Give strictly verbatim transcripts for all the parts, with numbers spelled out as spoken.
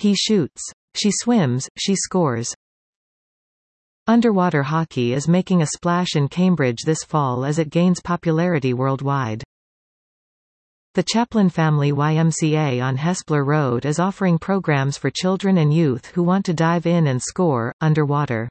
He shoots. She swims, she scores. Underwater hockey is making a splash in Cambridge this fall as it gains popularity worldwide. The Chaplin Family Y M C A on Hespeler Road is offering programs for children and youth who want to dive in and score, underwater.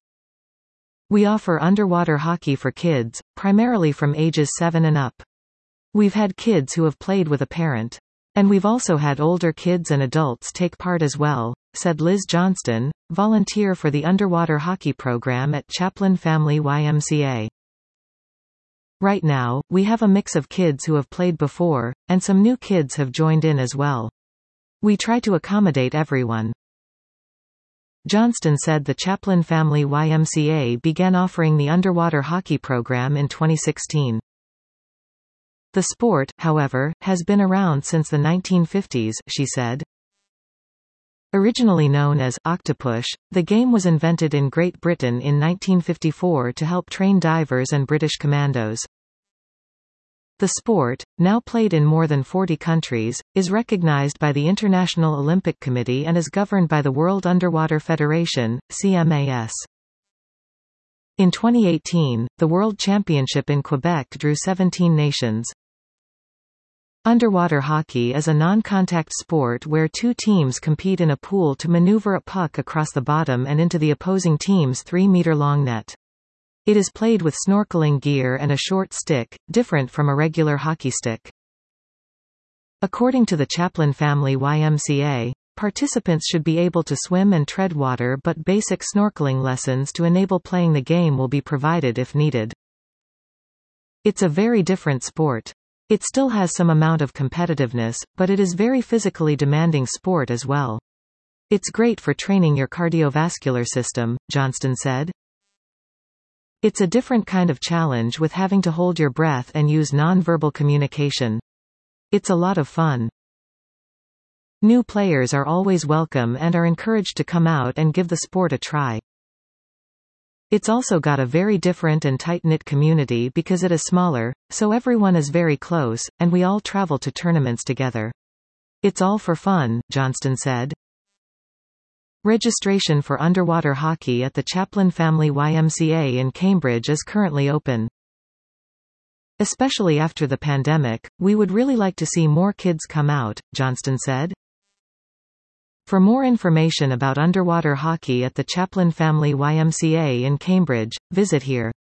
We offer underwater hockey for kids, primarily from ages seven and up. We've had kids who have played with a parent. And we've also had older kids and adults take part as well, said Liz Johnston, volunteer for the underwater hockey program at Chaplin Family Y M C A. Right now, we have a mix of kids who have played before, and some new kids have joined in as well. We try to accommodate everyone. Johnston said the Chaplin Family Y M C A began offering the underwater hockey program in twenty sixteen. The sport, however, has been around since the nineteen fifties, she said. Originally known as Octopush, the game was invented in Great Britain in nineteen fifty-four to help train divers and British commandos. The sport, now played in more than forty countries, is recognized by the International Olympic Committee and is governed by the World Underwater Federation, C M A S. In twenty eighteen, the World Championship in Quebec drew seventeen nations. Underwater hockey is a non-contact sport where two teams compete in a pool to maneuver a puck across the bottom and into the opposing team's three-meter-long net. It is played with snorkeling gear and a short stick, different from a regular hockey stick. According to the Chaplin Family Y M C A, participants should be able to swim and tread water, but basic snorkeling lessons to enable playing the game will be provided if needed. It's a very different sport. It still has some amount of competitiveness, but it is very physically demanding sport as well. It's great for training your cardiovascular system, Johnston said. It's a different kind of challenge with having to hold your breath and use non-verbal communication. It's a lot of fun. New players are always welcome and are encouraged to come out and give the sport a try. It's also got a very different and tight-knit community because it is smaller, so everyone is very close, and we all travel to tournaments together. It's all for fun, Johnston said. Registration for underwater hockey at the Chaplin Family Y M C A in Cambridge is currently open. Especially after the pandemic, we would really like to see more kids come out, Johnston said. For more information about underwater hockey at the Chaplin Family Y M C A in Cambridge, visit here.